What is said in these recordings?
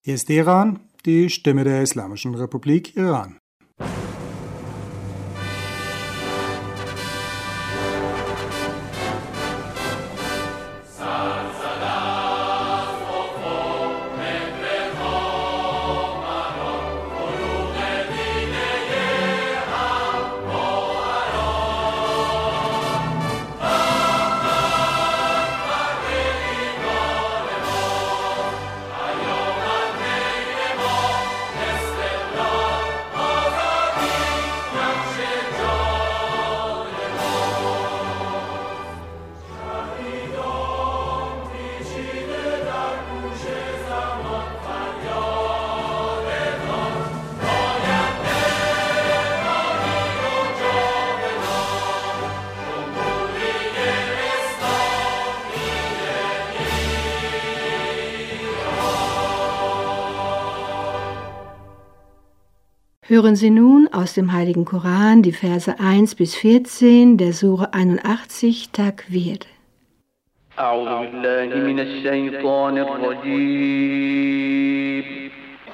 Hier ist Iran, die Stimme der Islamischen Republik Iran. Hören Sie nun aus dem Heiligen Koran die Verse 1 bis 14 der Sure 81 Takwir. أعوذ بالله من الشيطان الرجيم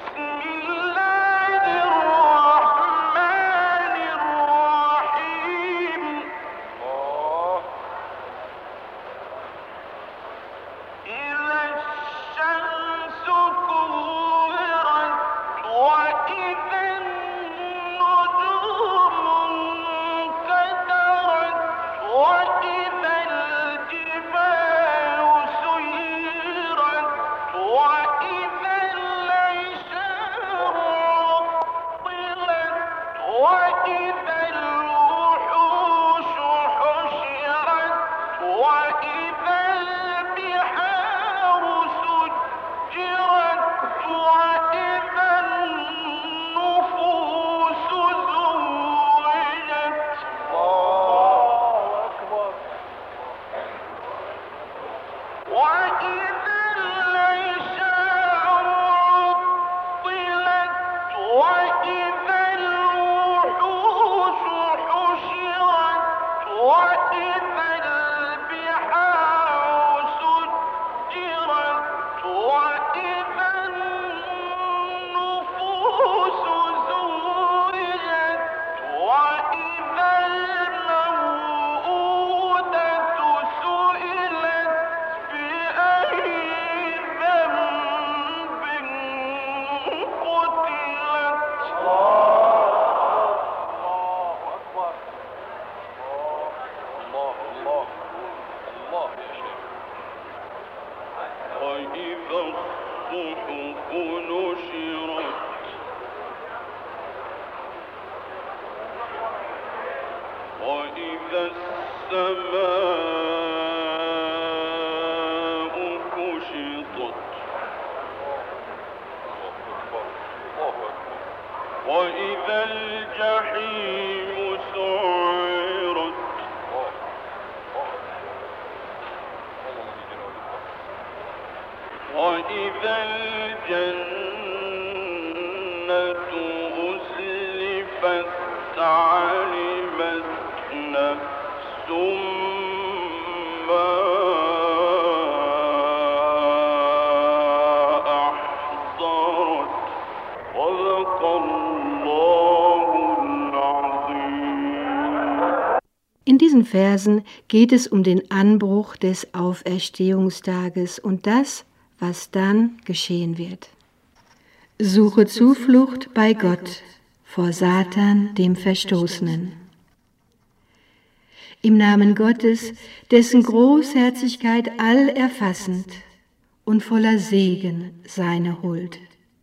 In diesen Versen geht es um den Anbruch des Auferstehungstages und das, was dann geschehen wird. Suche Zuflucht bei Gott vor Satan, dem Verstoßenen. Im Namen Gottes, dessen Großherzigkeit allerfassend und voller Segen seine Huld.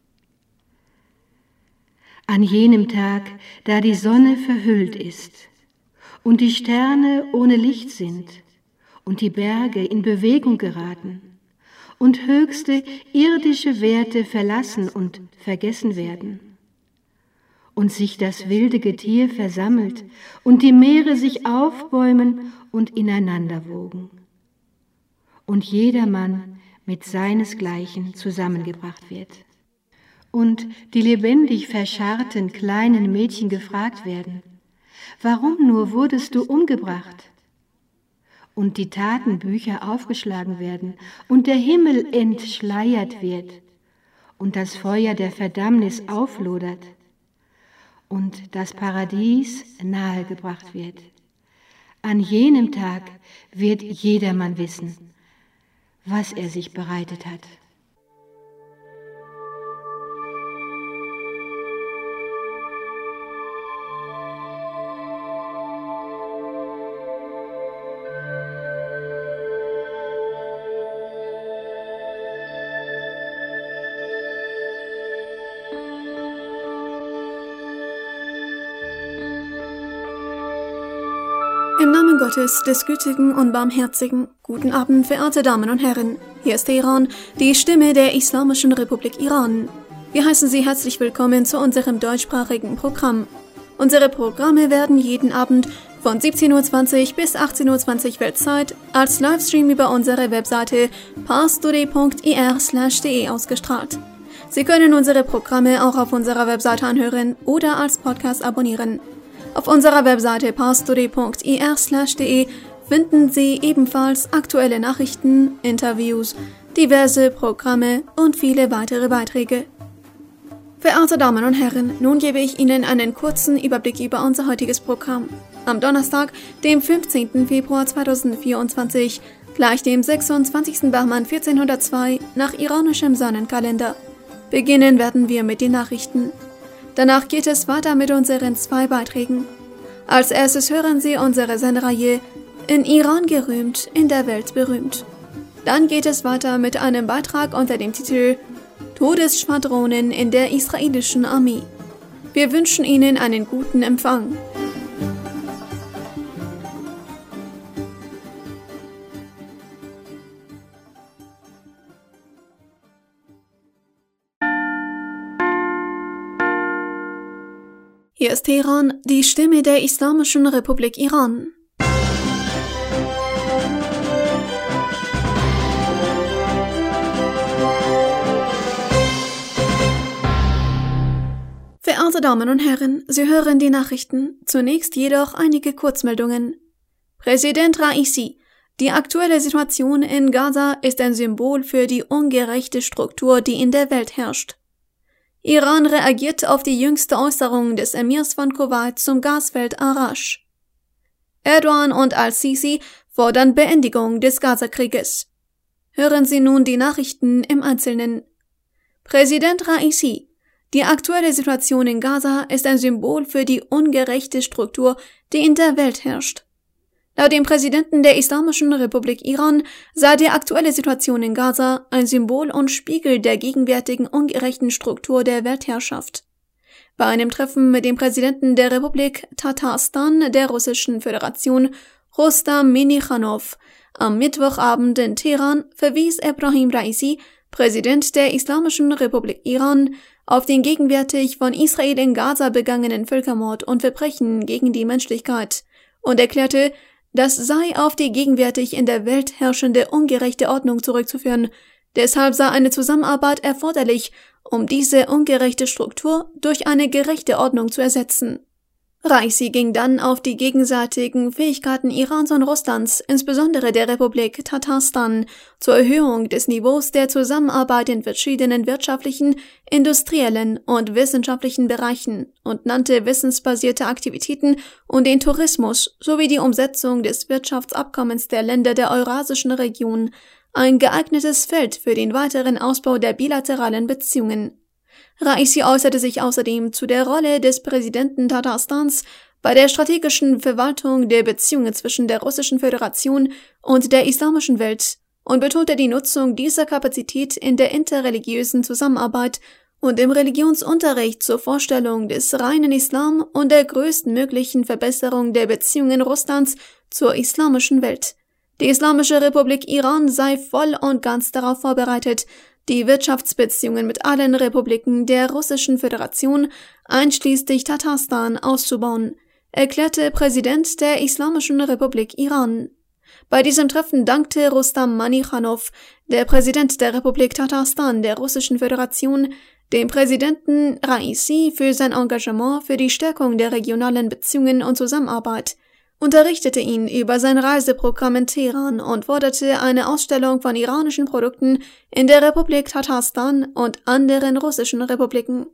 An jenem Tag, da die Sonne verhüllt ist und die Sterne ohne Licht sind und die Berge in Bewegung geraten und höchste irdische Werte verlassen und vergessen werden und sich das wilde Getier versammelt und die Meere sich aufbäumen und ineinander wogen und jedermann mit seinesgleichen zusammengebracht wird und die lebendig verscharrten kleinen Mädchen gefragt werden: Warum nur wurdest du umgebracht? Und die Tatenbücher aufgeschlagen werden und der Himmel entschleiert wird und das Feuer der Verdammnis auflodert und das Paradies nahegebracht wird. An jenem Tag wird jedermann wissen, was er sich bereitet hat. Im Namen Gottes, des Gütigen und Barmherzigen, guten Abend, verehrte Damen und Herren. Hier ist Teheran, die Stimme der Islamischen Republik Iran. Wir heißen Sie herzlich willkommen zu unserem deutschsprachigen Programm. Unsere Programme werden jeden Abend von 17:20 bis 18:20 Weltzeit als Livestream über unsere Webseite parstoday.ir/de ausgestrahlt. Sie können unsere Programme auch auf unserer Webseite anhören oder als Podcast abonnieren. Auf unserer Webseite parstoday.ir/de finden Sie ebenfalls aktuelle Nachrichten, Interviews, diverse Programme und viele weitere Beiträge. Verehrte Damen und Herren, nun gebe ich Ihnen einen kurzen Überblick über unser heutiges Programm. Am Donnerstag, dem 15. Februar 2024, gleich dem 26. Bahman 1402 nach iranischem Sonnenkalender. Beginnen werden wir mit den Nachrichten. Danach geht es weiter mit unseren 2 Beiträgen. Als erstes hören Sie unsere Sendereihe In Iran gerühmt, in der Welt berühmt. Dann geht es weiter mit einem Beitrag unter dem Titel Todesschwadronen in der israelischen Armee. Wir wünschen Ihnen einen guten Empfang. Hier ist Teheran, die Stimme der Islamischen Republik Iran. Verehrte Damen und Herren, Sie hören die Nachrichten, zunächst jedoch einige Kurzmeldungen. Präsident Raisi: Die aktuelle Situation in Gaza ist ein Symbol für die ungerechte Struktur, die in der Welt herrscht. Iran reagiert auf die jüngste Äußerung des Emirs von Kuwait zum Gasfeld Arash. Erdogan und al-Sisi fordern Beendigung des Gazakrieges. Hören Sie nun die Nachrichten im Einzelnen. Präsident Raisi: Die aktuelle Situation in Gaza ist ein Symbol für die ungerechte Struktur, die in der Welt herrscht. Laut dem Präsidenten der Islamischen Republik Iran sei die aktuelle Situation in Gaza ein Symbol und Spiegel der gegenwärtigen ungerechten Struktur der Weltherrschaft. Bei einem Treffen mit dem Präsidenten der Republik Tatarstan der Russischen Föderation, Rustam Minikhanov, am Mittwochabend in Teheran verwies Ebrahim Raisi, Präsident der Islamischen Republik Iran, auf den gegenwärtig von Israel in Gaza begangenen Völkermord und Verbrechen gegen die Menschlichkeit und erklärte, das sei auf die gegenwärtig in der Welt herrschende ungerechte Ordnung zurückzuführen. Deshalb sei eine Zusammenarbeit erforderlich, um diese ungerechte Struktur durch eine gerechte Ordnung zu ersetzen. Raisi ging dann auf die gegenseitigen Fähigkeiten Irans und Russlands, insbesondere der Republik Tatarstan, zur Erhöhung des Niveaus der Zusammenarbeit in verschiedenen wirtschaftlichen, industriellen und wissenschaftlichen Bereichen und nannte wissensbasierte Aktivitäten und den Tourismus sowie die Umsetzung des Wirtschaftsabkommens der Länder der Eurasischen Region ein geeignetes Feld für den weiteren Ausbau der bilateralen Beziehungen. Raisi äußerte sich außerdem zu der Rolle des Präsidenten Tatarstans bei der strategischen Verwaltung der Beziehungen zwischen der Russischen Föderation und der islamischen Welt und betonte die Nutzung dieser Kapazität in der interreligiösen Zusammenarbeit und im Religionsunterricht zur Vorstellung des reinen Islam und der größtmöglichen Verbesserung der Beziehungen Russlands zur islamischen Welt. Die Islamische Republik Iran sei voll und ganz darauf vorbereitet, die Wirtschaftsbeziehungen mit allen Republiken der Russischen Föderation, einschließlich Tatarstan, auszubauen, erklärte Präsident der Islamischen Republik Iran. Bei diesem Treffen dankte Rustam Minikhanov, der Präsident der Republik Tatarstan der Russischen Föderation, dem Präsidenten Raisi für sein Engagement für die Stärkung der regionalen Beziehungen und Zusammenarbeit unterrichtete ihn über sein Reiseprogramm in Teheran und forderte eine Ausstellung von iranischen Produkten in der Republik Tatarstan und anderen russischen Republiken.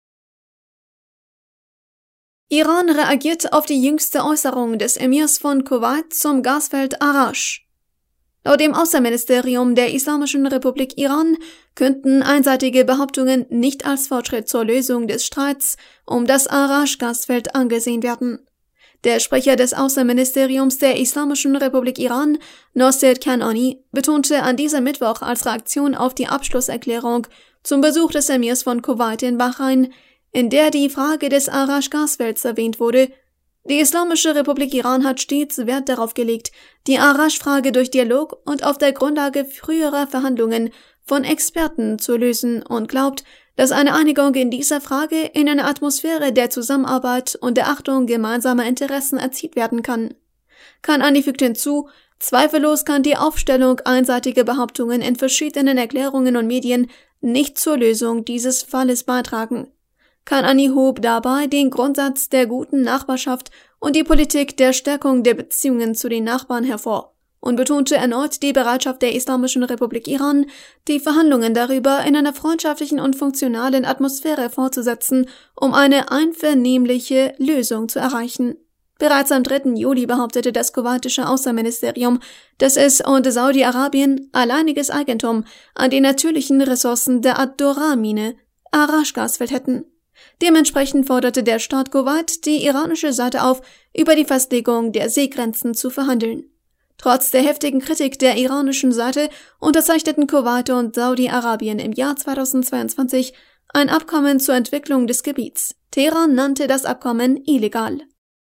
Iran reagiert auf die jüngste Äußerung des Emirs von Kuwait zum Gasfeld Arash. Laut dem Außenministerium der Islamischen Republik Iran könnten einseitige Behauptungen nicht als Fortschritt zur Lösung des Streits um das Arash-Gasfeld angesehen werden. Der Sprecher des Außenministeriums der Islamischen Republik Iran, Nosir Kanani, betonte an diesem Mittwoch als Reaktion auf die Abschlusserklärung zum Besuch des Emirs von Kuwait in Bahrain, in der die Frage des Arash-Gasfelds erwähnt wurde: Die Islamische Republik Iran hat stets Wert darauf gelegt, die Arash-Frage durch Dialog und auf der Grundlage früherer Verhandlungen von Experten zu lösen und glaubt, dass eine Einigung in dieser Frage in einer Atmosphäre der Zusammenarbeit und der Achtung gemeinsamer Interessen erzielt werden kann. Kanani fügt hinzu: Zweifellos kann die Aufstellung einseitiger Behauptungen in verschiedenen Erklärungen und Medien nicht zur Lösung dieses Falles beitragen. Kanani hob dabei den Grundsatz der guten Nachbarschaft und die Politik der Stärkung der Beziehungen zu den Nachbarn hervor und betonte erneut die Bereitschaft der Islamischen Republik Iran, die Verhandlungen darüber in einer freundschaftlichen und funktionalen Atmosphäre fortzusetzen, um eine einvernehmliche Lösung zu erreichen. Bereits am 3. Juli behauptete das kuwaitische Außenministerium, dass es und Saudi-Arabien alleiniges Eigentum an den natürlichen Ressourcen der Ad-Dora-Mine, Arash-Gasfeld, hätten. Dementsprechend forderte der Staat Kuwait die iranische Seite auf, über die Festlegung der Seegrenzen zu verhandeln. Trotz der heftigen Kritik der iranischen Seite unterzeichneten Kuwait und Saudi-Arabien im Jahr 2022 ein Abkommen zur Entwicklung des Gebiets. Teheran nannte das Abkommen illegal.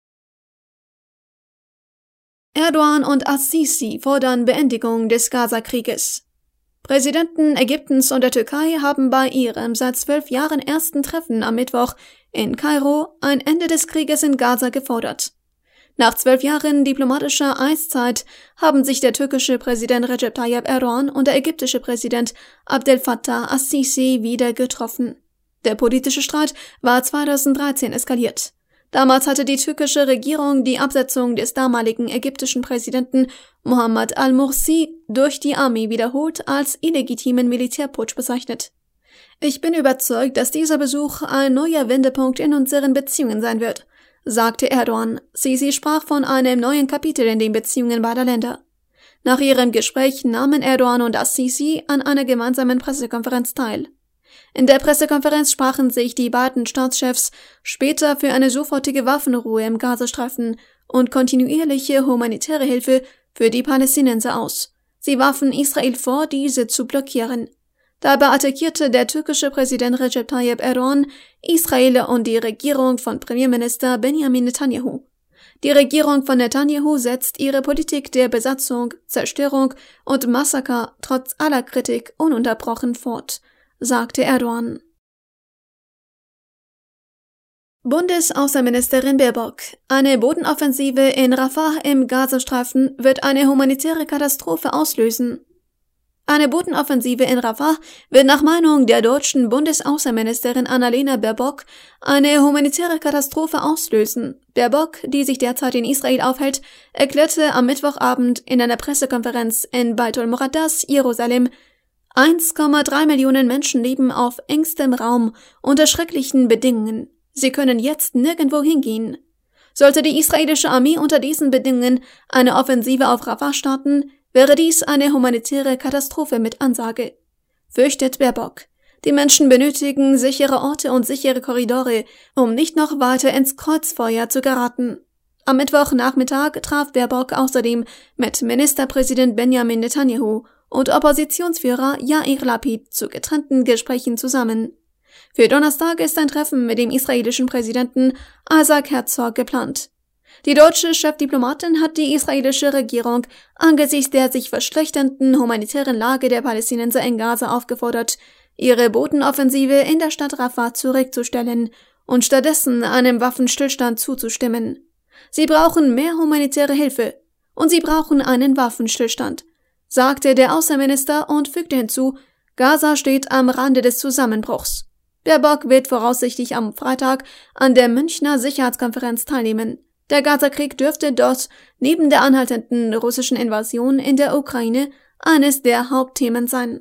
Erdogan und As-Sisi fordern Beendigung des Gaza-Krieges. Präsidenten Ägyptens und der Türkei haben bei ihrem seit 12 Jahren ersten Treffen am Mittwoch in Kairo ein Ende des Krieges in Gaza gefordert. Nach 12 Jahren diplomatischer Eiszeit haben sich der türkische Präsident Recep Tayyip Erdogan und der ägyptische Präsident Abdel Fattah As-Sisi wieder getroffen. Der politische Streit war 2013 eskaliert. Damals hatte die türkische Regierung die Absetzung des damaligen ägyptischen Präsidenten Mohammed al-Mursi durch die Armee wiederholt als illegitimen Militärputsch bezeichnet. Ich bin überzeugt, dass dieser Besuch ein neuer Wendepunkt in unseren Beziehungen sein wird, sagte Erdogan. Sisi sprach von einem neuen Kapitel in den Beziehungen beider Länder. Nach ihrem Gespräch nahmen Erdogan und As-Sisi an einer gemeinsamen Pressekonferenz teil. In der Pressekonferenz sprachen sich die beiden Staatschefs später für eine sofortige Waffenruhe im Gazastreifen und kontinuierliche humanitäre Hilfe für die Palästinenser aus. Sie warfen Israel vor, diese zu blockieren. Dabei attackierte der türkische Präsident Recep Tayyip Erdogan Israel und die Regierung von Premierminister Benjamin Netanyahu. Die Regierung von Netanyahu setzt ihre Politik der Besatzung, Zerstörung und Massaker trotz aller Kritik ununterbrochen fort, sagte Erdogan. Bundesaußenministerin Baerbock: Eine Bodenoffensive in Rafah im Gazastreifen wird eine humanitäre Katastrophe auslösen. Eine Bodenoffensive in Rafah wird nach Meinung der deutschen Bundesaußenministerin Annalena Baerbock eine humanitäre Katastrophe auslösen. Baerbock, die sich derzeit in Israel aufhält, erklärte am Mittwochabend in einer Pressekonferenz in Beit al-Muqaddas, Jerusalem: 1,3 Millionen Menschen leben auf engstem Raum unter schrecklichen Bedingungen. Sie können jetzt nirgendwo hingehen. Sollte die israelische Armee unter diesen Bedingungen eine Offensive auf Rafah starten, wäre dies eine humanitäre Katastrophe mit Ansage, fürchtet Baerbock. Die Menschen benötigen sichere Orte und sichere Korridore, um nicht noch weiter ins Kreuzfeuer zu geraten. Am Mittwochnachmittag traf Baerbock außerdem mit Ministerpräsident Benjamin Netanyahu und Oppositionsführer Yair Lapid zu getrennten Gesprächen zusammen. Für Donnerstag ist ein Treffen mit dem israelischen Präsidenten Isaac Herzog geplant. Die deutsche Chefdiplomatin hat die israelische Regierung angesichts der sich verschlechternden humanitären Lage der Palästinenser in Gaza aufgefordert, ihre Bodenoffensive in der Stadt Rafah zurückzustellen und stattdessen einem Waffenstillstand zuzustimmen. Sie brauchen mehr humanitäre Hilfe und sie brauchen einen Waffenstillstand, sagte der Außenminister und fügte hinzu: Gaza steht am Rande des Zusammenbruchs. Baerbock wird voraussichtlich am Freitag an der Münchner Sicherheitskonferenz teilnehmen. Der Gazakrieg dürfte dort neben der anhaltenden russischen Invasion in der Ukraine eines der Hauptthemen sein.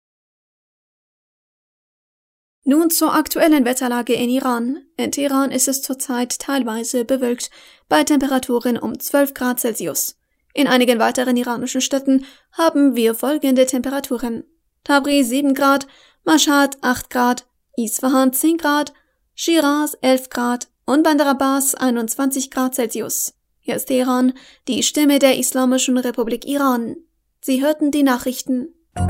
Nun zur aktuellen Wetterlage in Iran. In Teheran ist es zurzeit teilweise bewölkt, bei Temperaturen um 12 Grad Celsius. In einigen weiteren iranischen Städten haben wir folgende Temperaturen: Tabriz 7 Grad, Mashhad 8 Grad, Isfahan 10 Grad, Shiraz 11 Grad und Bandar Abbas 21 Grad Celsius. Hier ist Teheran, die Stimme der Islamischen Republik Iran. Sie hörten die Nachrichten.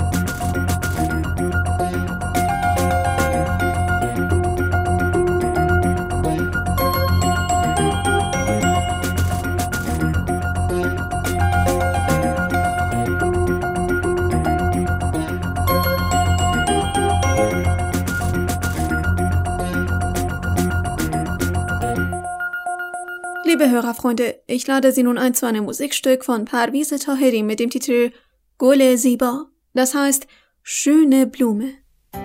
Liebe Hörerfreunde, ich lade Sie nun ein zu einem Musikstück von Parviz Taheri mit dem Titel Gole Ziba, das heißt schöne Blume.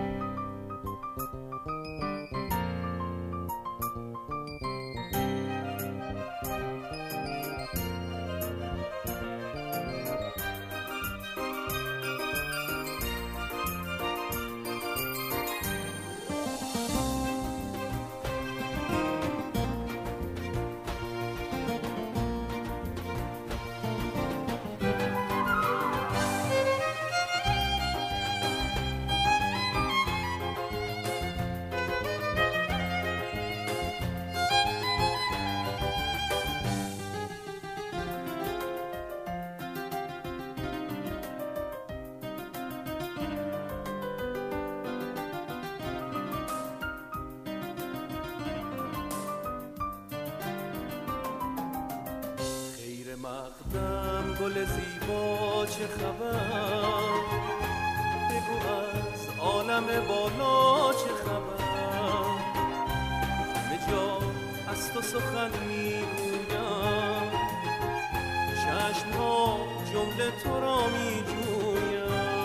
مقدم گل زیبا چه خبر، بگو از عالم بالا چه خبر، همه جا از تو سخن میگویم، چشم‌ها جمله تو را میجویم.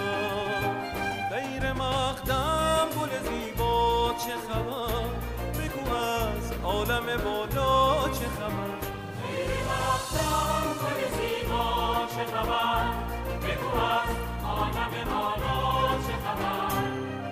غیر مقدم گل زیبا چه خبر، بگو از عالم بالا چه خبر. مقدم گل زیبا چه خبر، بگو از عالم بالا چه خبر.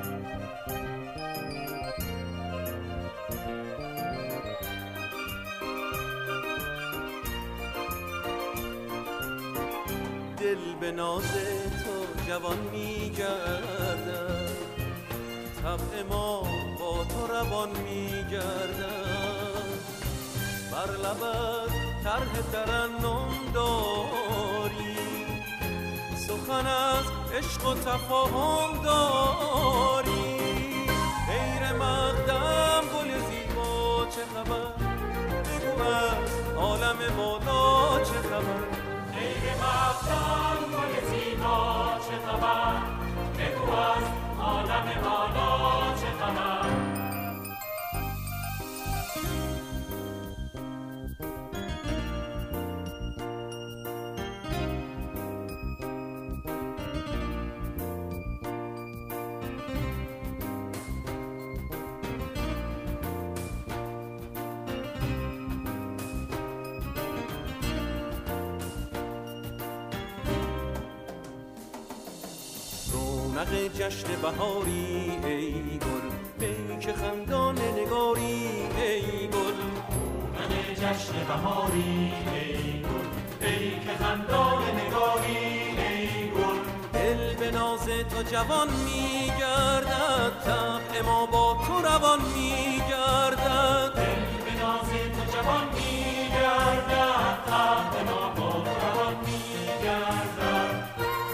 دل به ناز تو جوان میگردد، طبع ما با تو روان میگردد، بر لبت طرح ترنم داری، سخن از عشق و تفاهم داری. غیر مقدم گل زیبا چه خبر، بگو از عالم بالا چه خبر. غیر مقدم گل زیبا چه خبر، بگو از عالم بالا چه خبر. رونق جشن بهاری ای گل، پیک خندان نگاری ای گل. رونق جشن بهاری ای گل، پیک خندان نگاری ای گل. دل به ناز تو جوان میگردد، طبع ما با تو روان میگردد. دل به ناز تو جوان میگردد، طبع ما با تو روان میگردد.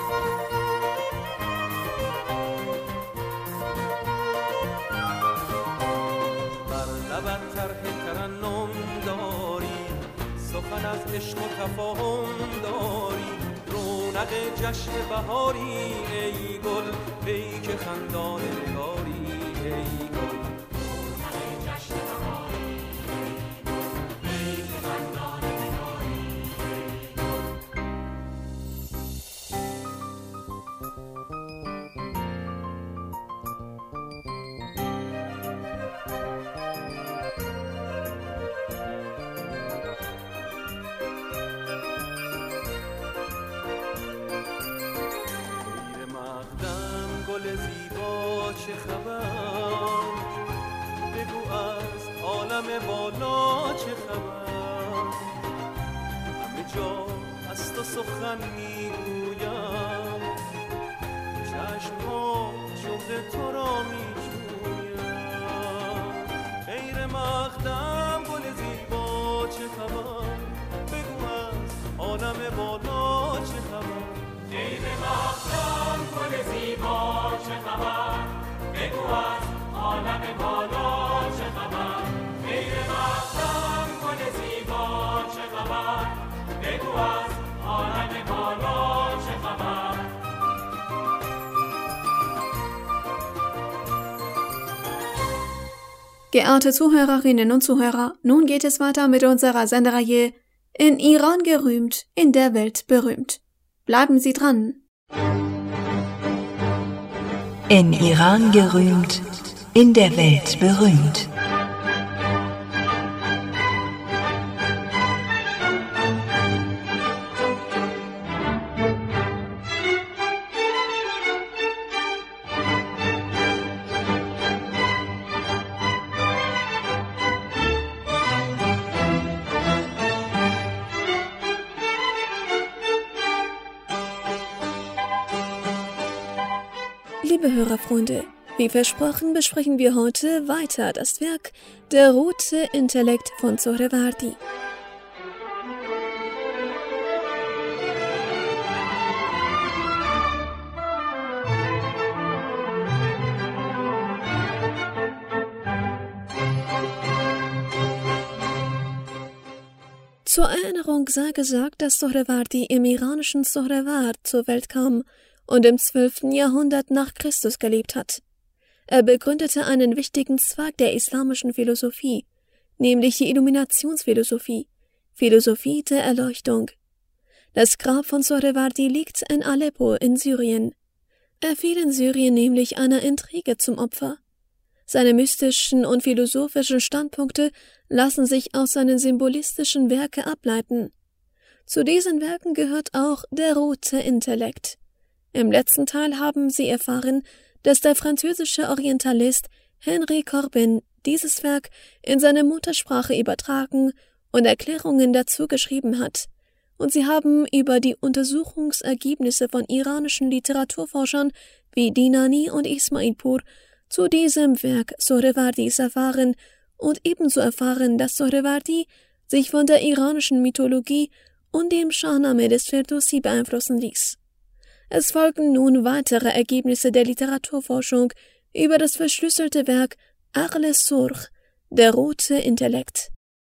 لبت طرح ترنم داری، سخن از عشق و تفاهم داری. رونق جشن بهاری ای گل، پیک خندان نگاری ای گل. رونق جشن بهاری ای گل، پیک خندان نگاری ای گل. بالا چه خبر همه جا از تو سخن میگویم چشم‌ها جمله تو را میجویم خیر مقدم گل زیبا چه خبر بگو از عالم بالا چه خبر خیر مقدم گل زیبا چه خبر بگو از عالم بالا چه خبر خیر مقدم گل زیبا چه خبر بگو از عالم بالا چه خبر Geehrte Zuhörerinnen und Zuhörer, nun geht es weiter mit unserer Sendereihe In Iran gerühmt, in der Welt berühmt. Bleiben Sie dran. In Iran gerühmt, in der Welt berühmt. Liebe Hörerfreunde, wie versprochen besprechen wir heute weiter das Werk Der rote Intellekt von Sohrawardi. Zur Erinnerung sei gesagt, dass Sohrawardi im iranischen Sohraward zur Welt kam und im 12. Jahrhundert nach Christus gelebt hat. Er begründete einen wichtigen Zweig der islamischen Philosophie, nämlich die Illuminationsphilosophie, Philosophie der Erleuchtung. Das Grab von Sohrawardi liegt in Aleppo in Syrien. Er fiel in Syrien nämlich einer Intrige zum Opfer. Seine mystischen und philosophischen Standpunkte lassen sich aus seinen symbolistischen Werken ableiten. Zu diesen Werken gehört auch der rote Intellekt. Im letzten Teil haben Sie erfahren, dass der französische Orientalist Henri Corbin dieses Werk in seine Muttersprache übertragen und Erklärungen dazu geschrieben hat. Und Sie haben über die Untersuchungsergebnisse von iranischen Literaturforschern wie Dinani und Ismailpur zu diesem Werk Sohrawardis erfahren und ebenso erfahren, dass Sohrawardi sich von der iranischen Mythologie und dem Shahnameh des Ferdowsi beeinflussen ließ. Es folgen nun weitere Ergebnisse der Literaturforschung über das verschlüsselte Werk Aql Surkh, der rote Intellekt.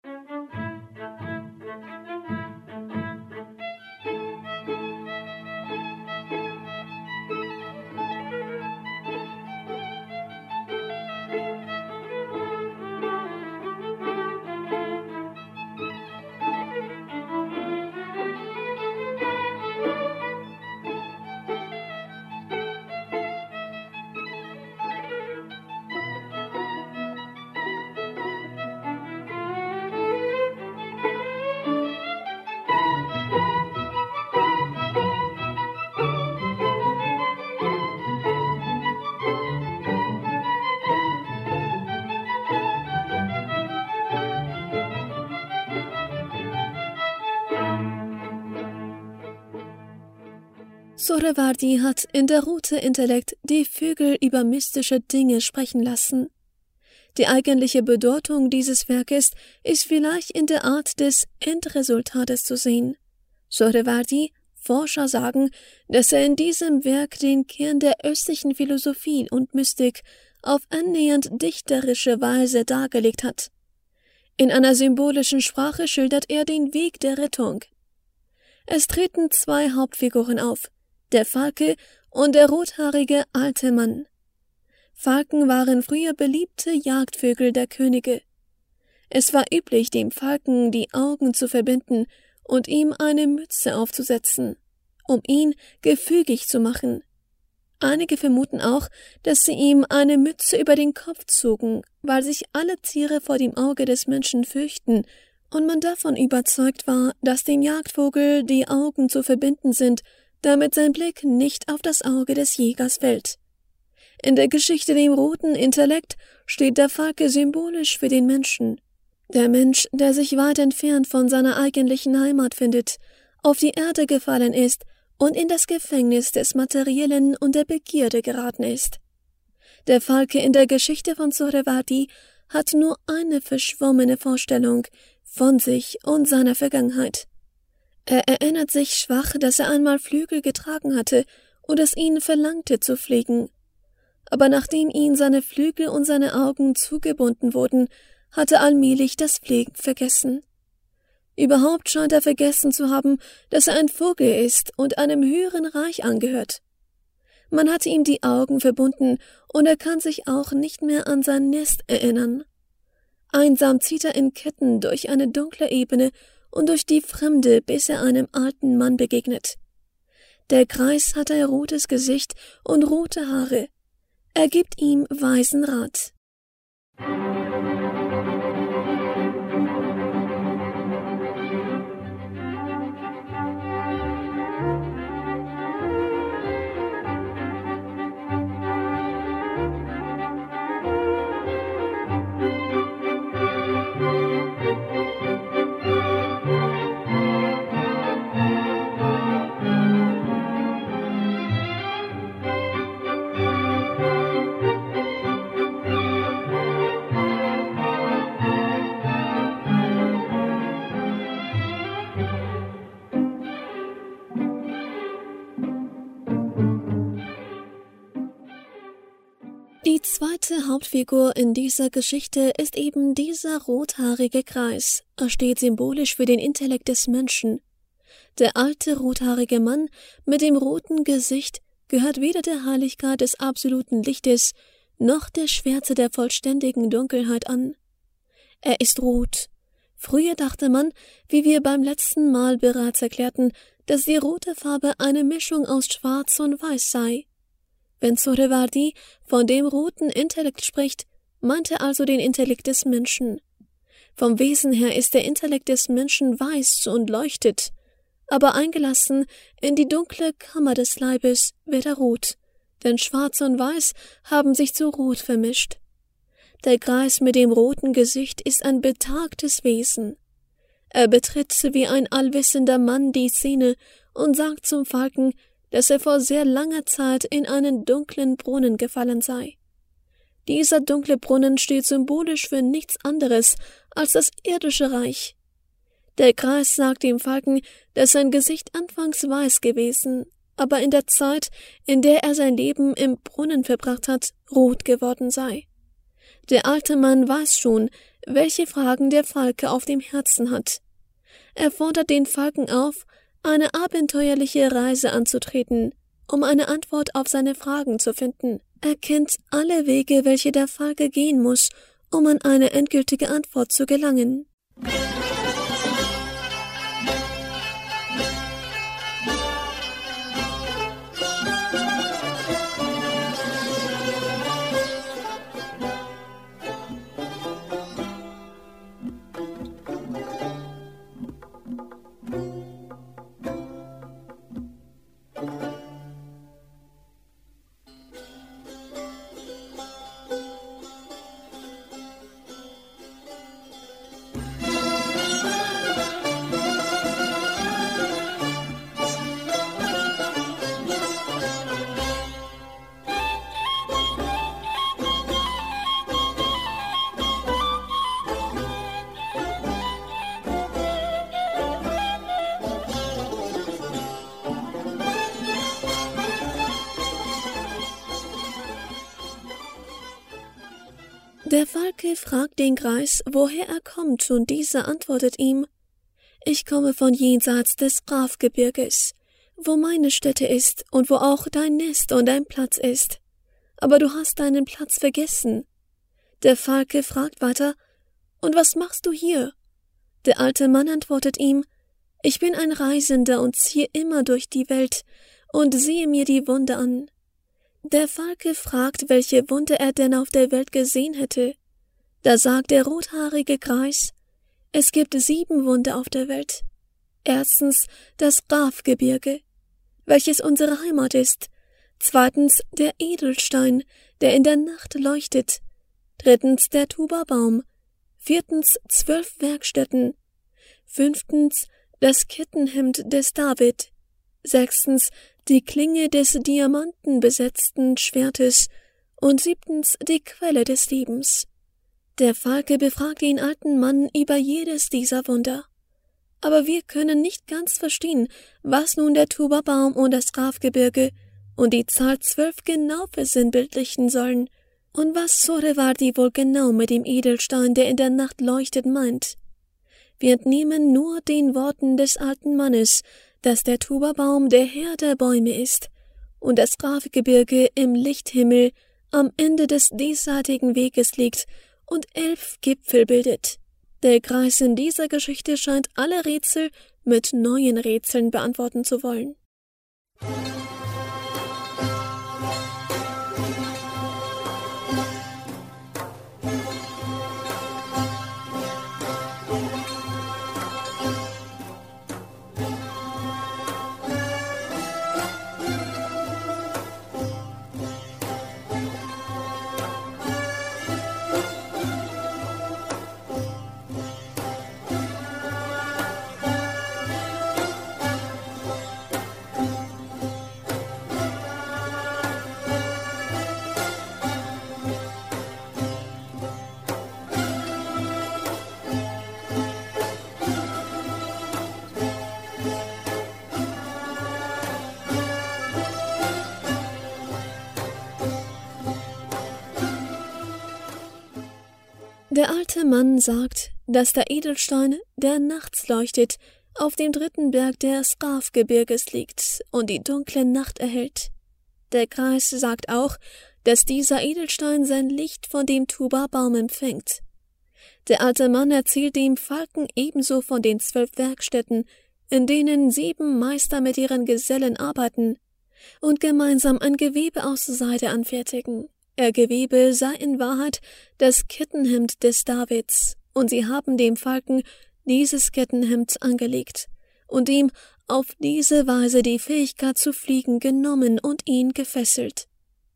Sohrawardi hat in der rote Intellekt die Vögel über mystische Dinge sprechen lassen. Die eigentliche Bedeutung dieses Werkes ist vielleicht in der Art des Endresultates zu sehen. Sohrawardi, Forscher sagen, dass er in diesem Werk den Kern der östlichen Philosophie und Mystik auf annähernd dichterische Weise dargelegt hat. In einer symbolischen Sprache schildert er den Weg der Rettung. Es treten zwei Hauptfiguren auf, der Falke und der rothaarige alte Mann. Falken waren früher beliebte Jagdvögel der Könige. Es war üblich, dem Falken die Augen zu verbinden und ihm eine Mütze aufzusetzen, um ihn gefügig zu machen. Einige vermuten auch, dass sie ihm eine Mütze über den Kopf zogen, weil sich alle Tiere vor dem Auge des Menschen fürchten und man davon überzeugt war, dass dem Jagdvogel die Augen zu verbinden sind, damit sein Blick nicht auf das Auge des Jägers fällt. In der Geschichte dem roten Intellekt steht der Falke symbolisch für den Menschen. Der Mensch, der sich weit entfernt von seiner eigentlichen Heimat findet, auf die Erde gefallen ist und in das Gefängnis des Materiellen und der Begierde geraten ist. Der Falke in der Geschichte von Suhrawardi hat nur eine verschwommene Vorstellung von sich und seiner Vergangenheit. Er erinnert sich schwach, dass er einmal Flügel getragen hatte und es ihn verlangte zu fliegen. Aber nachdem ihm seine Flügel und seine Augen zugebunden wurden, hat er allmählich das Fliegen vergessen. Überhaupt scheint er vergessen zu haben, dass er ein Vogel ist und einem höheren Reich angehört. Man hat ihm die Augen verbunden und er kann sich auch nicht mehr an sein Nest erinnern. Einsam zieht er in Ketten durch eine dunkle Ebene und durch die Fremde, bis er einem alten Mann begegnet. Der Greis hat ein rotes Gesicht und rote Haare. Er gibt ihm weisen Rat. Die zweite Hauptfigur in dieser Geschichte ist eben dieser rothaarige Greis. Er steht symbolisch für den Intellekt des Menschen. Der alte rothaarige Mann mit dem roten Gesicht gehört weder der Heiligkeit des absoluten Lichtes noch der Schwärze der vollständigen Dunkelheit an. Er ist rot. Früher dachte man, wie wir beim letzten Mal bereits erklärten, dass die rote Farbe eine Mischung aus Schwarz und Weiß sei. Wenn Suhrawardi von dem roten Intellekt spricht, meint er also den Intellekt des Menschen. Vom Wesen her ist der Intellekt des Menschen weiß und leuchtet, aber eingelassen in die dunkle Kammer des Leibes wird er rot, denn Schwarz und Weiß haben sich zu Rot vermischt. Der Greis mit dem roten Gesicht ist ein betagtes Wesen. Er betritt wie ein allwissender Mann die Szene und sagt zum Falken, dass er vor sehr langer Zeit in einen dunklen Brunnen gefallen sei. Dieser dunkle Brunnen steht symbolisch für nichts anderes als das irdische Reich. Der Greis sagt dem Falken, dass sein Gesicht anfangs weiß gewesen, aber in der Zeit, in der er sein Leben im Brunnen verbracht hat, rot geworden sei. Der alte Mann weiß schon, welche Fragen der Falke auf dem Herzen hat. Er fordert den Falken auf, eine abenteuerliche Reise anzutreten, um eine Antwort auf seine Fragen zu finden. Er kennt alle Wege, welche der Falke gehen muss, um an eine endgültige Antwort zu gelangen. Der Falke fragt den Greis, woher er kommt, und dieser antwortet ihm: Ich komme von jenseits des Grafgebirges, wo meine Stätte ist und wo auch dein Nest und dein Platz ist. Aber du hast deinen Platz vergessen. Der Falke fragt weiter: Und was machst du hier? Der alte Mann antwortet ihm: Ich bin ein Reisender und ziehe immer durch die Welt und sehe mir die Wunder an. Der Falke fragt, welche Wunder er denn auf der Welt gesehen hätte. Da sagt der rothaarige Greis: Es gibt 7 Wunder auf der Welt. Erstens das Grafgebirge, welches unsere Heimat ist. Zweitens der Edelstein, der in der Nacht leuchtet. Drittens der Tuba-Baum. Viertens 12 Werkstätten. Fünftens das Kettenhemd des David. Sechstens die Klinge des diamantenbesetzten Schwertes. Und siebtens die Quelle des Lebens. Der Falke befragt den alten Mann über jedes dieser Wunder. Aber wir können nicht ganz verstehen, was nun der Tuba-Baum und das Rafgebirge und die Zahl 12 genau versinnbildlichen sollen und was Sohrewardi wohl genau mit dem Edelstein, der in der Nacht leuchtet, meint. Wir entnehmen nur den Worten des alten Mannes, dass der Tuba-Baum der Herr der Bäume ist und das Rafgebirge im Lichthimmel am Ende des diesseitigen Weges liegt und 11 Gipfel bildet. Der Greis in dieser Geschichte scheint alle Rätsel mit neuen Rätseln beantworten zu wollen. Der alte Mann sagt, dass der Edelstein, der nachts leuchtet, auf dem 3. Berg des Rafgebirges liegt und die dunkle Nacht erhellt. Der Greis sagt auch, dass dieser Edelstein sein Licht von dem Tuba-Baum empfängt. Der alte Mann erzählt dem Falken ebenso von den 12 Werkstätten, in denen 7 Meister mit ihren Gesellen arbeiten und gemeinsam ein Gewebe aus Seide anfertigen. Ihr Gewebe sei in Wahrheit das Kettenhemd des Davids, und sie haben dem Falken dieses Kettenhemd angelegt und ihm auf diese Weise die Fähigkeit zu fliegen genommen und ihn gefesselt.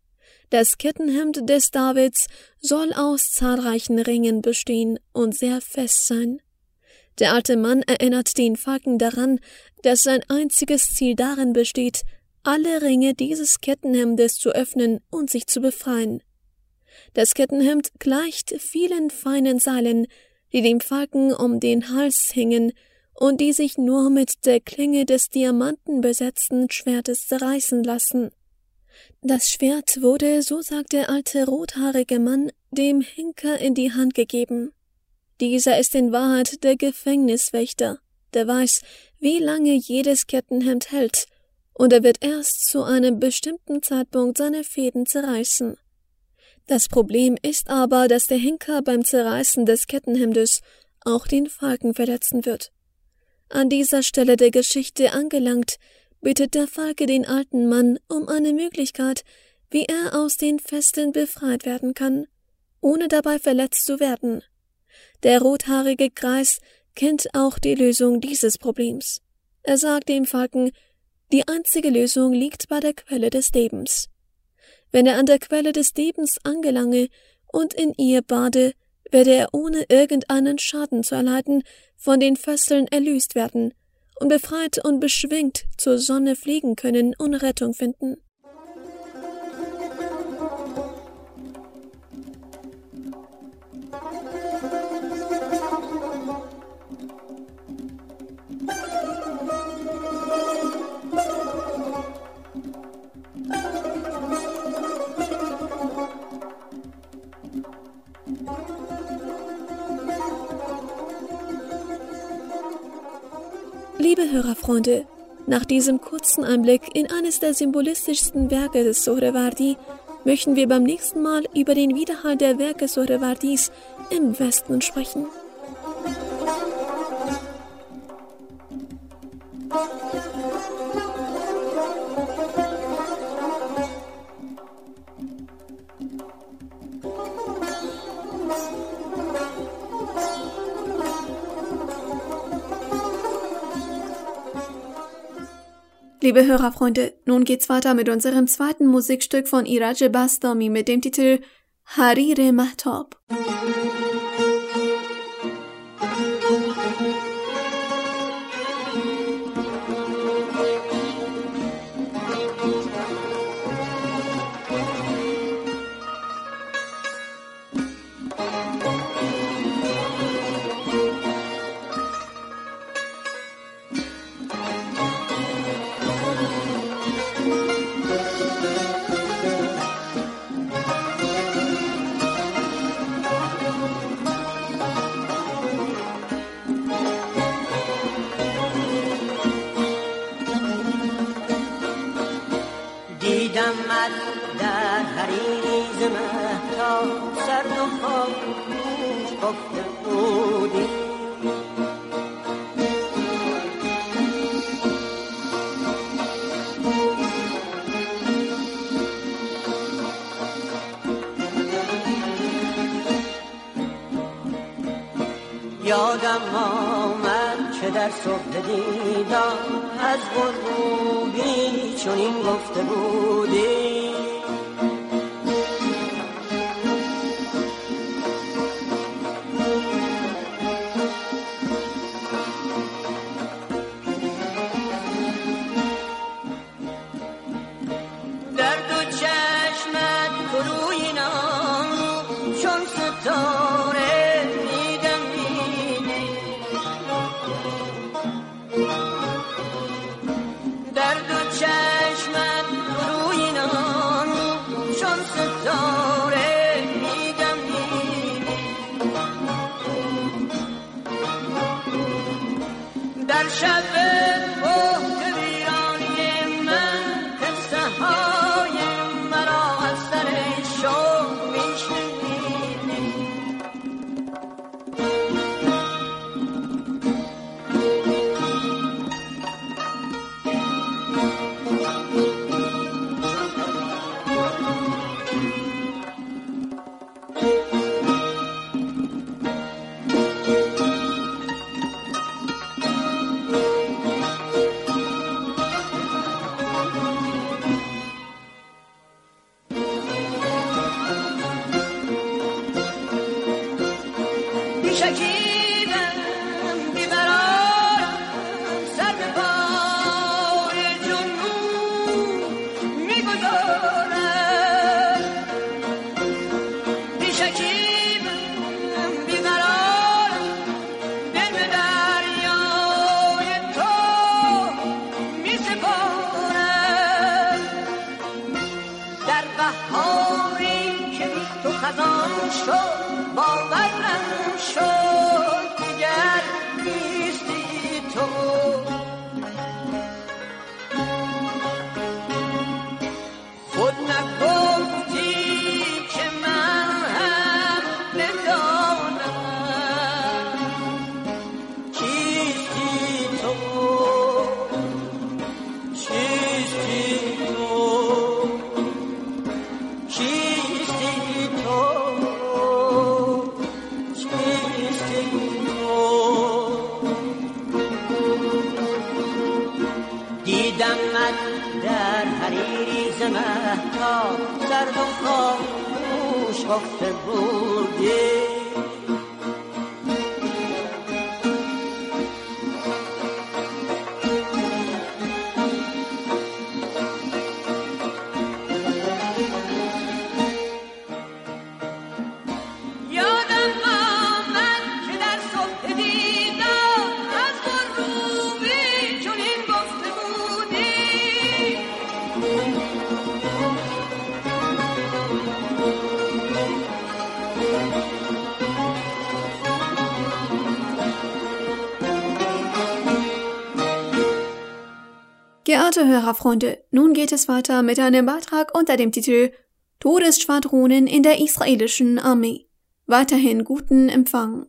Das Kettenhemd des Davids soll aus zahlreichen Ringen bestehen und sehr fest sein. Der alte Mann erinnert den Falken daran, dass sein einziges Ziel darin besteht, alle Ringe dieses Kettenhemdes zu öffnen und sich zu befreien. Das Kettenhemd gleicht vielen feinen Seilen, die dem Falken um den Hals hingen und die sich nur mit der Klinge des diamantenbesetzten Schwertes zerreißen lassen. Das Schwert wurde, so sagt der alte rothaarige Mann, dem Henker in die Hand gegeben. Dieser ist in Wahrheit der Gefängniswächter, der weiß, wie lange jedes Kettenhemd hält, und er wird erst zu einem bestimmten Zeitpunkt seine Fäden zerreißen. Das Problem ist aber, dass der Henker beim Zerreißen des Kettenhemdes auch den Falken verletzen wird. An dieser Stelle der Geschichte angelangt, bittet der Falke den alten Mann um eine Möglichkeit, wie er aus den Fesseln befreit werden kann, ohne dabei verletzt zu werden. Der rothaarige Greis kennt auch die Lösung dieses Problems. Er sagt dem Falken, die einzige Lösung liegt bei der Quelle des Lebens. Wenn er an der Quelle des Lebens angelange und in ihr bade, werde er ohne irgendeinen Schaden zu erleiden von den Fesseln erlöst werden und befreit und beschwingt zur Sonne fliegen können und Rettung finden. Liebe Hörerfreunde, nach diesem kurzen Einblick in eines der symbolistischsten Werke des Sohrewardi möchten wir beim nächsten Mal über den Widerhall der Werke Sohrewardis im Westen sprechen. Liebe Hörerfreunde, nun geht's weiter mit unserem zweiten Musikstück von Iraj Bastami mit dem Titel Harire Mahtab. گفته بودی. یادم آمد که در صبح دیدار از غروبی چنین گفته بودی. در دو چشمت گروهی نام چون ستاره دیدم بینی. در دو چشمت گروهی نام چون ستاره دیدم بینی. در شب پخت ویرانی من قصه های مرا از سر شوق میشنیدی. شکیبم بیقرارم سر به پای جنون میگذارم. بی شکیبم بیقرارم دل به دریای تو میسپارم. در بهاری که بی تو خزان شد باورم شد دیگر نیستی تو. خود نگفتی که من هم ندانم چیستی تو. چیستی تو. چیستی تو. دیدمت در حریری ز مهتاب سرد و خاموش خفته بودی. Geehrte Hörerfreunde, nun geht es weiter mit einem Beitrag unter dem Titel Todesschwadronen in der israelischen Armee. Weiterhin guten Empfang.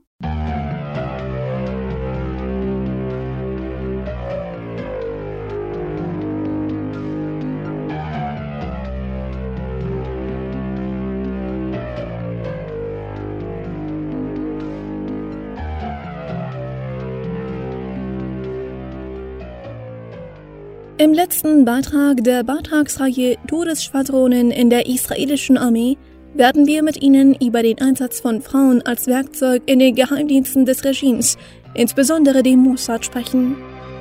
Im letzten Beitrag der Beitragsreihe Todesschwadronen in der israelischen Armee werden wir mit Ihnen über den Einsatz von Frauen als Werkzeug in den Geheimdiensten des Regimes, insbesondere dem Mossad, sprechen.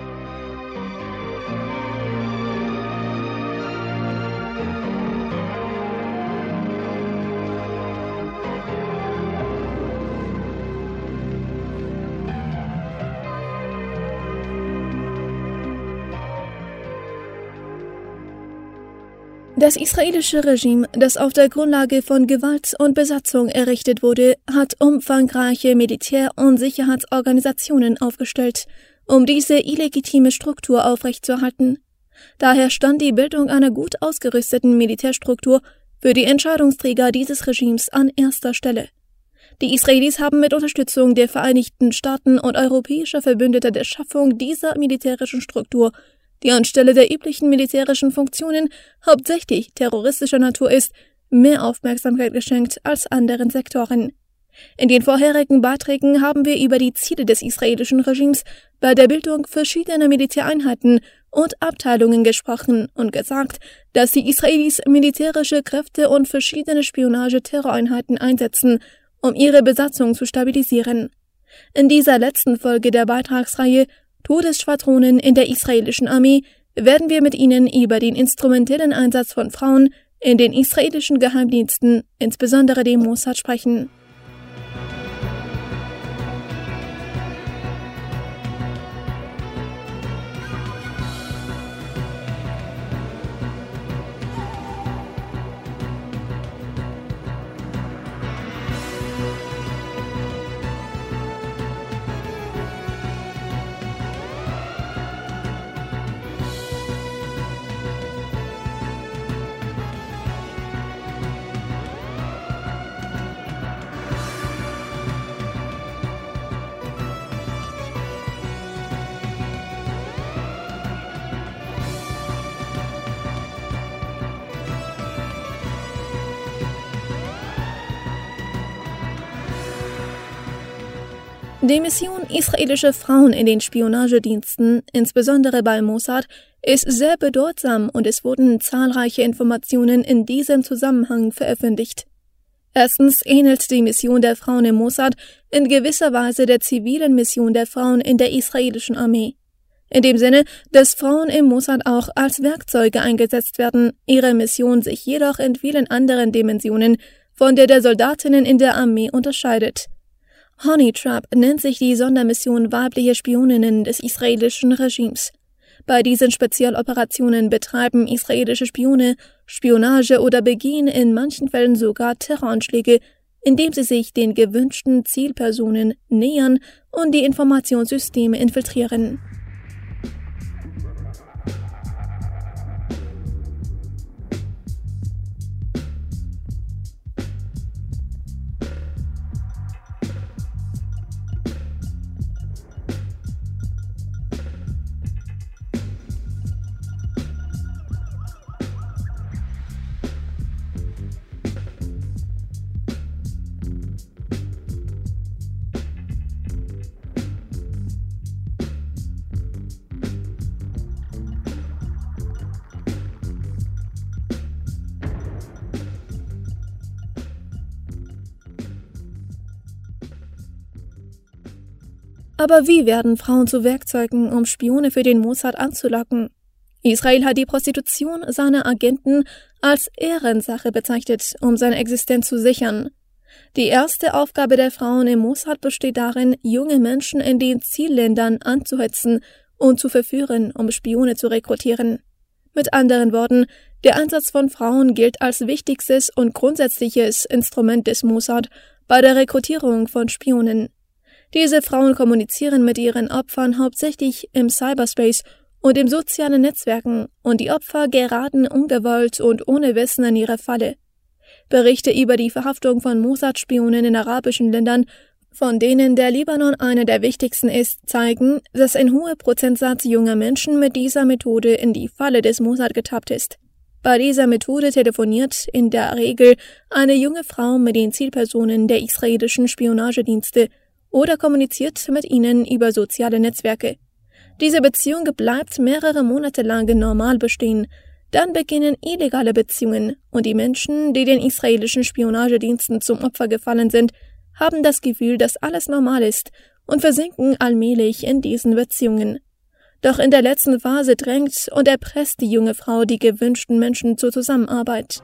Das israelische Regime, das auf der Grundlage von Gewalt und Besatzung errichtet wurde, hat umfangreiche Militär- und Sicherheitsorganisationen aufgestellt, um diese illegitime Struktur aufrechtzuerhalten. Daher stand die Bildung einer gut ausgerüsteten Militärstruktur für die Entscheidungsträger dieses Regimes an erster Stelle. Die Israelis haben mit Unterstützung der Vereinigten Staaten und europäischer Verbündeter der Schaffung dieser militärischen Struktur, die anstelle der üblichen militärischen Funktionen hauptsächlich terroristischer Natur ist, mehr Aufmerksamkeit geschenkt als anderen Sektoren. In den vorherigen Beiträgen haben wir über die Ziele des israelischen Regimes bei der Bildung verschiedener Militäreinheiten und Abteilungen gesprochen und gesagt, dass die Israelis militärische Kräfte und verschiedene Spionage-Terroreinheiten einsetzen, um ihre Besatzung zu stabilisieren. In dieser letzten Folge der Beitragsreihe Todesschwadronen in der israelischen Armee werden wir mit Ihnen über den instrumentellen Einsatz von Frauen in den israelischen Geheimdiensten, insbesondere dem Mossad, sprechen. Die Mission israelischer Frauen in den Spionagediensten, insbesondere bei Mossad, ist sehr bedeutsam und es wurden zahlreiche Informationen in diesem Zusammenhang veröffentlicht. Erstens ähnelt die Mission der Frauen im Mossad in gewisser Weise der zivilen Mission der Frauen in der israelischen Armee. In dem Sinne, dass Frauen im Mossad auch als Werkzeuge eingesetzt werden, ihre Mission sich jedoch in vielen anderen Dimensionen von der Soldatinnen in der Armee unterscheidet. Honey Trap nennt sich die Sondermission weibliche Spioninnen des israelischen Regimes. Bei diesen Spezialoperationen betreiben israelische Spione Spionage oder begehen in manchen Fällen sogar Terroranschläge, indem sie sich den gewünschten Zielpersonen nähern und die Informationssysteme infiltrieren. Aber wie werden Frauen zu Werkzeugen, um Spione für den Mossad anzulocken? Israel hat die Prostitution seiner Agenten als Ehrensache bezeichnet, um seine Existenz zu sichern. Die erste Aufgabe der Frauen im Mossad besteht darin, junge Menschen in den Zielländern anzuhetzen und zu verführen, um Spione zu rekrutieren. Mit anderen Worten, der Einsatz von Frauen gilt als wichtigstes und grundsätzliches Instrument des Mossad bei der Rekrutierung von Spionen. Diese Frauen kommunizieren mit ihren Opfern hauptsächlich im Cyberspace und in sozialen Netzwerken und die Opfer geraten ungewollt und ohne Wissen in ihre Falle. Berichte über die Verhaftung von Mossad-Spionen in arabischen Ländern, von denen der Libanon einer der wichtigsten ist, zeigen, dass ein hoher Prozentsatz junger Menschen mit dieser Methode in die Falle des Mossad getappt ist. Bei dieser Methode telefoniert in der Regel eine junge Frau mit den Zielpersonen der israelischen Spionagedienste oder kommuniziert mit ihnen über soziale Netzwerke. Diese Beziehung bleibt mehrere Monate lang normal bestehen. Dann beginnen illegale Beziehungen und die Menschen, die den israelischen Spionagediensten zum Opfer gefallen sind, haben das Gefühl, dass alles normal ist und versinken allmählich in diesen Beziehungen. Doch in der letzten Phase drängt und erpresst die junge Frau die gewünschten Menschen zur Zusammenarbeit.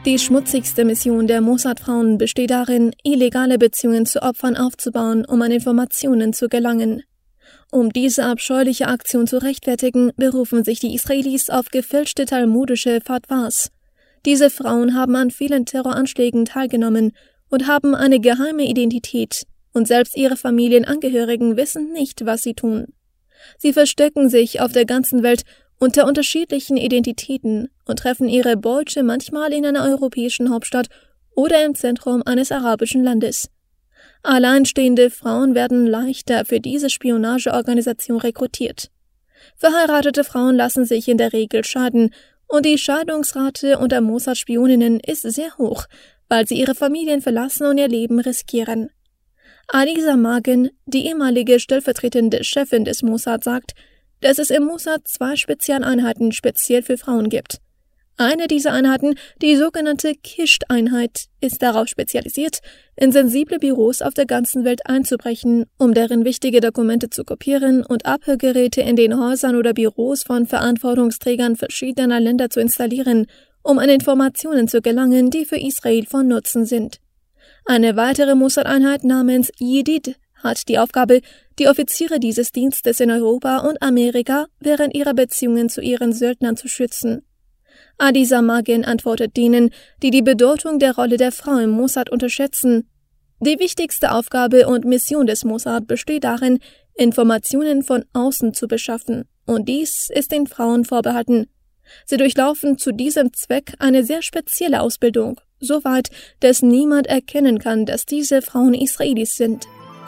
Die schmutzigste Mission der Mossad-Frauen besteht darin, illegale Beziehungen zu Opfern aufzubauen, um an Informationen zu gelangen. Um diese abscheuliche Aktion zu rechtfertigen, berufen sich die Israelis auf gefälschte talmudische Fatwas. Diese Frauen haben an vielen Terroranschlägen teilgenommen und haben eine geheime Identität, und selbst ihre Familienangehörigen wissen nicht, was sie tun. Sie verstecken sich auf der ganzen Welt unter unterschiedlichen Identitäten und treffen ihre Beute manchmal in einer europäischen Hauptstadt oder im Zentrum eines arabischen Landes. Alleinstehende Frauen werden leichter für diese Spionageorganisation rekrutiert. Verheiratete Frauen lassen sich in der Regel scheiden, und die Scheidungsrate unter Mossad-Spioninnen ist sehr hoch, weil sie ihre Familien verlassen und ihr Leben riskieren. Alisa Magen, die ehemalige stellvertretende Chefin des Mossad, sagt, dass es im Mossad 2 Spezialeinheiten speziell für Frauen gibt. Eine dieser Einheiten, die sogenannte Kisht-Einheit, ist darauf spezialisiert, in sensible Büros auf der ganzen Welt einzubrechen, um deren wichtige Dokumente zu kopieren und Abhörgeräte in den Häusern oder Büros von Verantwortungsträgern verschiedener Länder zu installieren, um an Informationen zu gelangen, die für Israel von Nutzen sind. Eine weitere Mossad-Einheit namens Yedid hat die Aufgabe, die Offiziere dieses Dienstes in Europa und Amerika während ihrer Beziehungen zu ihren Söldnern zu schützen. Alisa Magen antwortet denen, die die Bedeutung der Rolle der Frau im Mossad unterschätzen. Die wichtigste Aufgabe und Mission des Mossad besteht darin, Informationen von außen zu beschaffen, und dies ist den Frauen vorbehalten. Sie durchlaufen zu diesem Zweck eine sehr spezielle Ausbildung, so weit, dass niemand erkennen kann, dass diese Frauen Israelis sind.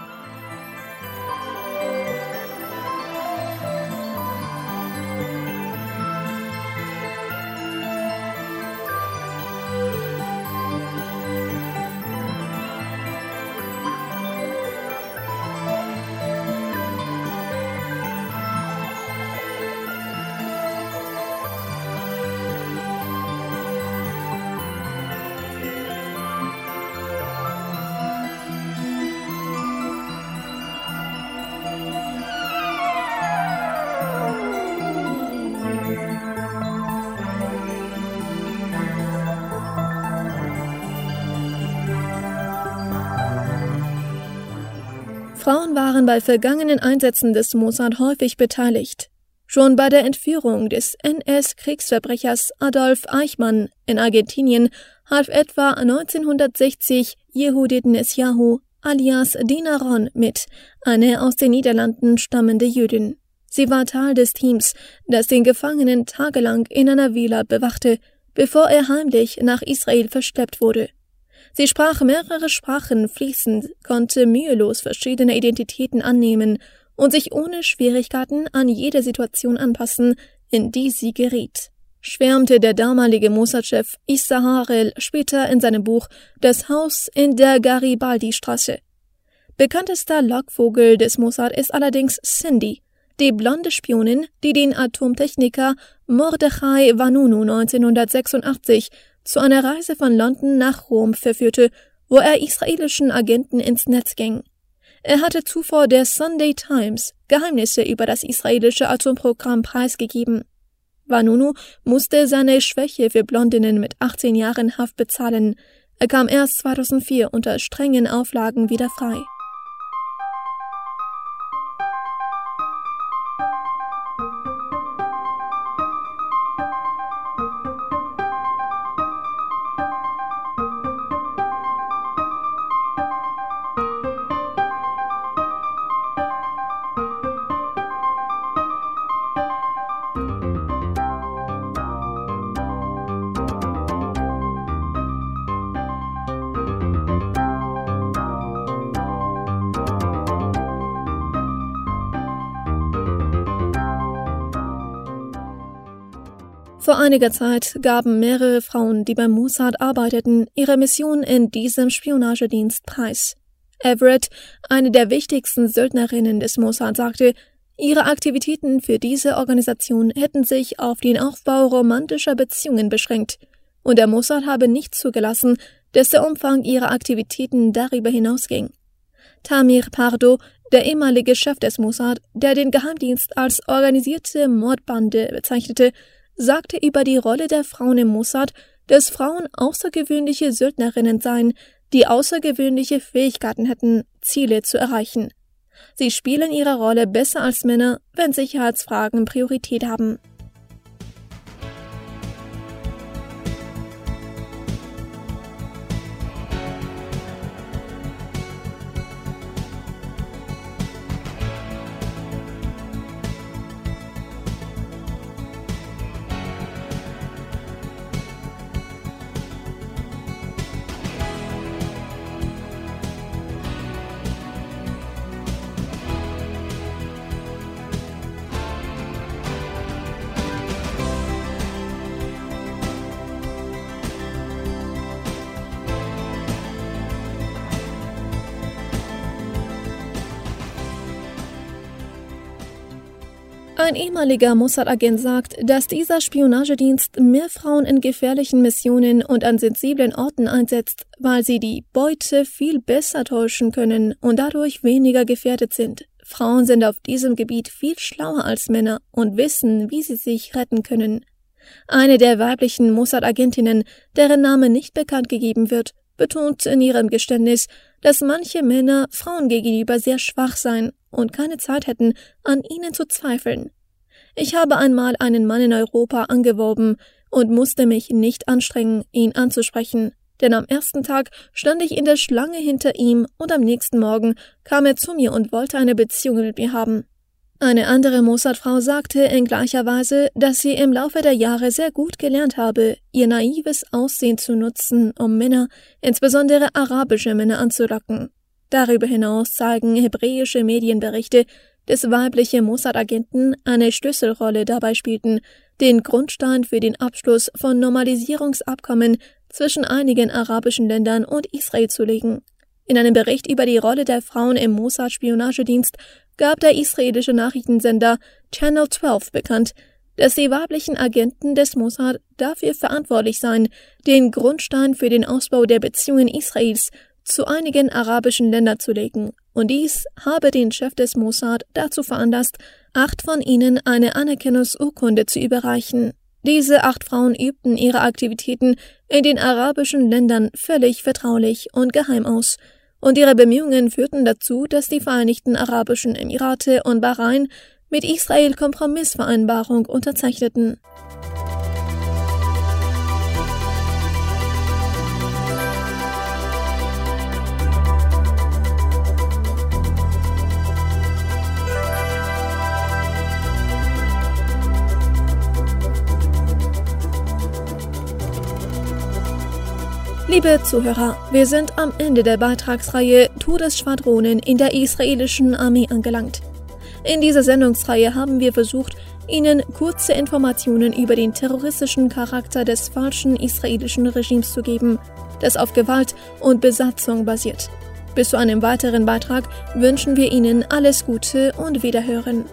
Frauen waren bei vergangenen Einsätzen des Mossad häufig beteiligt. Schon bei der Entführung des NS-Kriegsverbrechers Adolf Eichmann in Argentinien half etwa 1960 Yehudit Nesyahu alias Dina Ron mit, eine aus den Niederlanden stammende Jüdin. Sie war Teil des Teams, das den Gefangenen tagelang in einer Villa bewachte, bevor er heimlich nach Israel verschleppt wurde. Sie sprach mehrere Sprachen fließend, konnte mühelos verschiedene Identitäten annehmen und sich ohne Schwierigkeiten an jede Situation anpassen, in die sie geriet, schwärmte der damalige Mossad-Chef Issa Harel später in seinem Buch Das Haus in der Garibaldi-Straße. Bekanntester Lockvogel des Mossad ist allerdings Cindy, die blonde Spionin, die den Atomtechniker Mordechai Vanunu 1986 zu einer Reise von London nach Rom verführte, wo er israelischen Agenten ins Netz ging. Er hatte zuvor der Sunday Times Geheimnisse über das israelische Atomprogramm preisgegeben. Vanunu musste seine Schwäche für Blondinnen mit 18 Jahren Haft bezahlen. Er kam erst 2004 unter strengen Auflagen wieder frei. Vor einiger Zeit gaben mehrere Frauen, die beim Mossad arbeiteten, ihre Mission in diesem Spionagedienst preis. Everett, eine der wichtigsten Söldnerinnen des Mossad, sagte, ihre Aktivitäten für diese Organisation hätten sich auf den Aufbau romantischer Beziehungen beschränkt, und der Mossad habe nicht zugelassen, dass der Umfang ihrer Aktivitäten darüber hinausging. Tamir Pardo, der ehemalige Chef des Mossad, der den Geheimdienst als organisierte Mordbande bezeichnete, sagte über die Rolle der Frauen im Mossad, dass Frauen außergewöhnliche Söldnerinnen seien, die außergewöhnliche Fähigkeiten hätten, Ziele zu erreichen. Sie spielen ihre Rolle besser als Männer, wenn Sicherheitsfragen Priorität haben. Ein ehemaliger Mossad-Agent sagt, dass dieser Spionagedienst mehr Frauen in gefährlichen Missionen und an sensiblen Orten einsetzt, weil sie die Beute viel besser täuschen können und dadurch weniger gefährdet sind. Frauen sind auf diesem Gebiet viel schlauer als Männer und wissen, wie sie sich retten können. Eine der weiblichen Mossad-Agentinnen, deren Name nicht bekannt gegeben wird, betont in ihrem Geständnis, dass manche Männer Frauen gegenüber sehr schwach seien und keine Zeit hätten, an ihnen zu zweifeln. Ich habe einmal einen Mann in Europa angeworben und musste mich nicht anstrengen, ihn anzusprechen, denn am ersten Tag stand ich in der Schlange hinter ihm und am nächsten Morgen kam er zu mir und wollte eine Beziehung mit mir haben. Eine andere Mossad-Frau sagte in gleicher Weise, dass sie im Laufe der Jahre sehr gut gelernt habe, ihr naives Aussehen zu nutzen, um Männer, insbesondere arabische Männer, anzulocken. Darüber hinaus zeigen hebräische Medienberichte, dass weibliche Mossad-Agenten eine Schlüsselrolle dabei spielten, den Grundstein für den Abschluss von Normalisierungsabkommen zwischen einigen arabischen Ländern und Israel zu legen. In einem Bericht über die Rolle der Frauen im Mossad-Spionagedienst gab der israelische Nachrichtensender Channel 12 bekannt, dass die weiblichen Agenten des Mossad dafür verantwortlich seien, den Grundstein für den Ausbau der Beziehungen Israels zu einigen arabischen Ländern zu legen, und dies habe den Chef des Mossad dazu veranlasst, 8 von ihnen eine Anerkennungsurkunde zu überreichen. Diese 8 Frauen übten ihre Aktivitäten in den arabischen Ländern völlig vertraulich und geheim aus, und ihre Bemühungen führten dazu, dass die Vereinigten Arabischen Emirate und Bahrain mit Israel Kompromissvereinbarung unterzeichneten. Liebe Zuhörer, wir sind am Ende der Beitragsreihe Todesschwadronen in der israelischen Armee angelangt. In dieser Sendungsreihe haben wir versucht, Ihnen kurze Informationen über den terroristischen Charakter des falschen israelischen Regimes zu geben, das auf Gewalt und Besatzung basiert. Bis zu einem weiteren Beitrag wünschen wir Ihnen alles Gute und Wiederhören.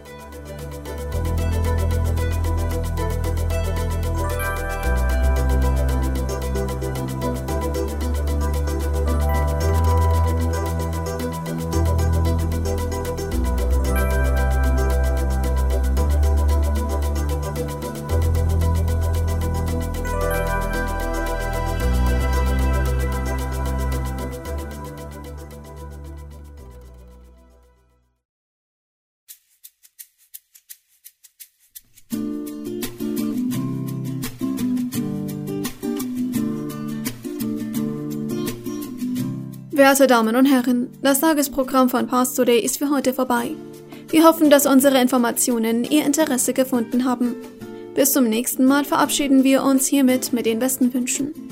Werte Damen und Herren, das Tagesprogramm von Pars Today ist für heute vorbei. Wir hoffen, dass unsere Informationen Ihr Interesse gefunden haben. Bis zum nächsten Mal verabschieden wir uns hiermit mit den besten Wünschen.